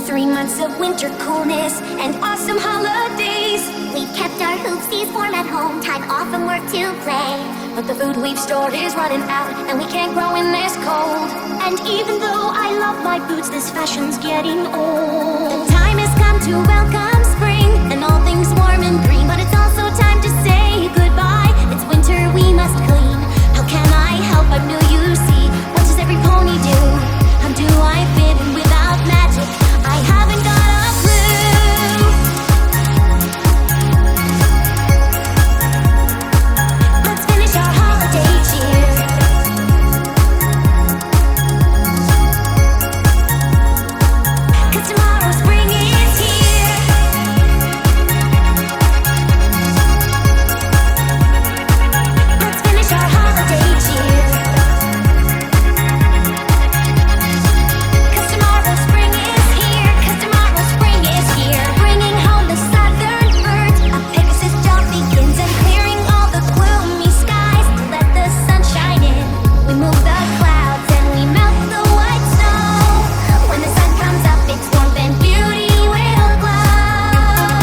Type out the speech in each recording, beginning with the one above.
3 months of winter coolness and awesome holidays. We've kept our hoopsies warm at home, time off from work to play. But the food we've stored is running out, and we can't grow in this cold. And even though I love my boots, this fashion's getting old. The time has come to welcome spring, and all things warm and green. But it's also time to say goodbye. It's winter, we must clean. How can I help? I'm new, you see. What does every pony do? How do I fit in without magic? I haven't got a clue. Let's finish our holiday cheer. 'Cause tomorrow spring is here. Let's finish our holiday cheer. 'Cause tomorrow spring is here. 'Cause tomorrow spring is here. Bringing home the southern birds. A Pegasus job begins and clearing all the gloomy skies. Let the sun shine in. We move the clouds and we melt the white snow. When the sun comes up, it's warmth and beauty will glow.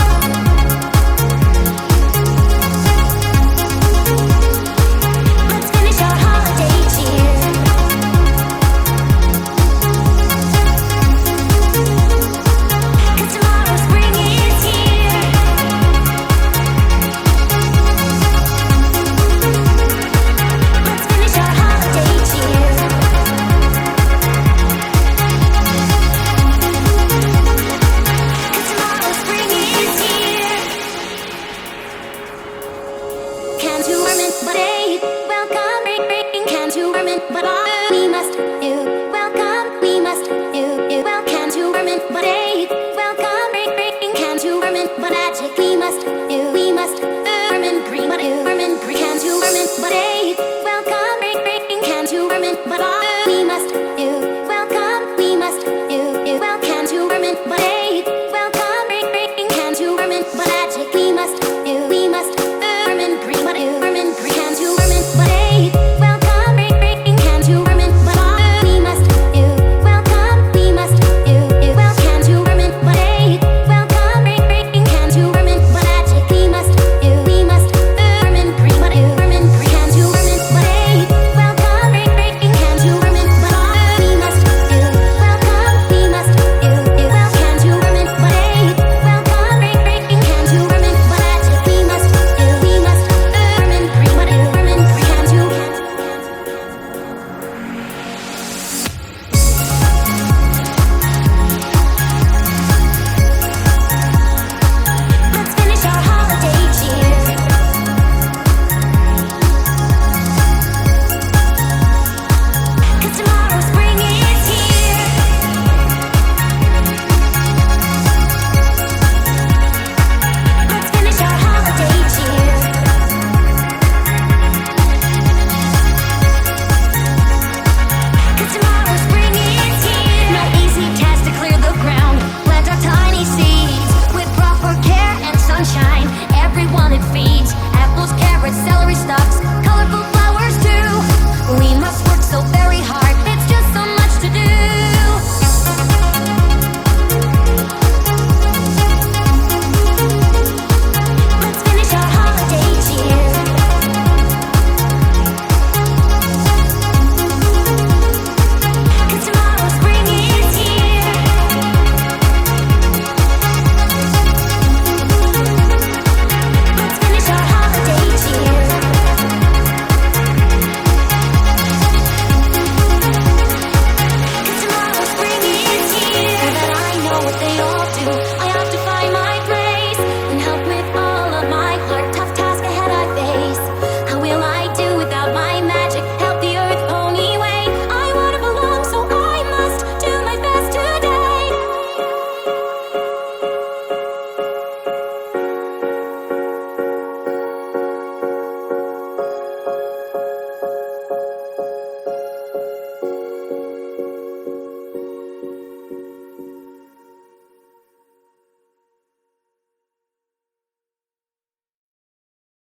Let's finish our holiday cheer. 'Cause tomorrow spring is here. Let's finish our holiday cheer. 'Cause tomorrow spring is here. Can't do warm but a welcome bring. Can't do warm but we must do welcome. We must do well. Can't do warm but a